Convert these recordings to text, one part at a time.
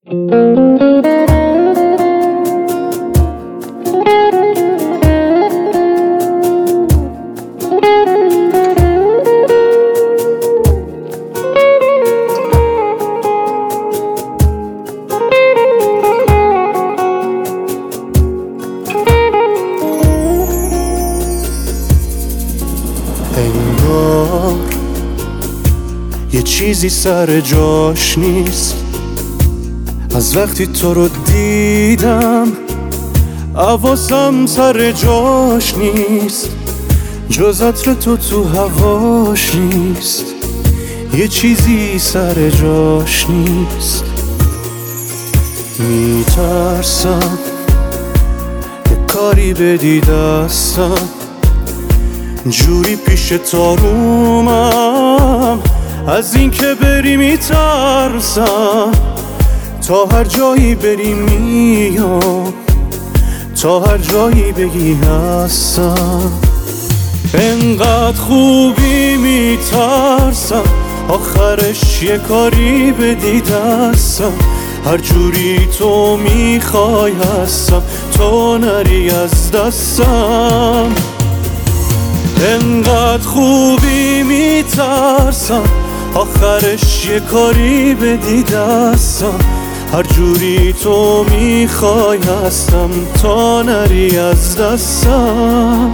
انگار یه چیزی سر جاش نیست. از وقتی تو رو دیدم حواسم سر جاش نیست. جز عطر تو هواش نیست. یه چیزی سر جاش نیست. میترسم یه کاری بدی دستم، جوری پیش تارومم. از این که بری میترسم، تا هر جایی بری میام، تا هر جایی بگی هستم. انقدر خوبی میترسم آخرش یه کاری بدی دستم. هر جوری تو میخوای هستم، تو نری از دستم. انقدر خوبی میترسم آخرش یه کاری بدی دستم. هر جوری تو میخوای هستم، تا نری از دستم.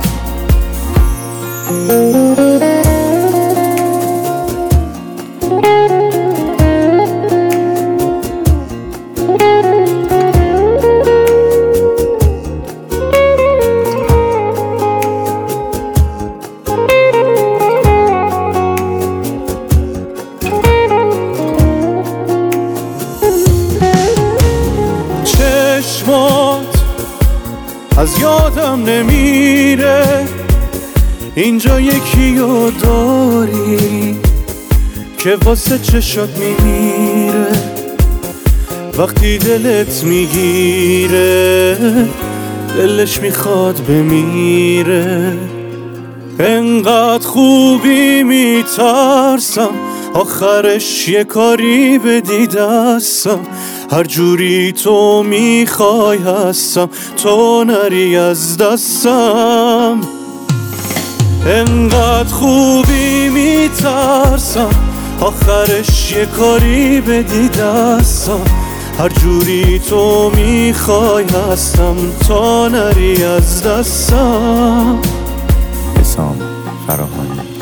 چشمات از یادم نمیره، اینجا یکیو داری که واسه چشات میمیره. وقتی دلت میگیره دلش میخواد بمیره. انقدر خوبی میترسم آخرش یه کاری بدی دستم. هر جوری تو میخوای هستم، تو نری از دستم. انقدر خوبی میترسم آخرش یه کاری بدی دستم. هر جوری تو میخوای هستم، تا نری از دستم. حسام فراهانی.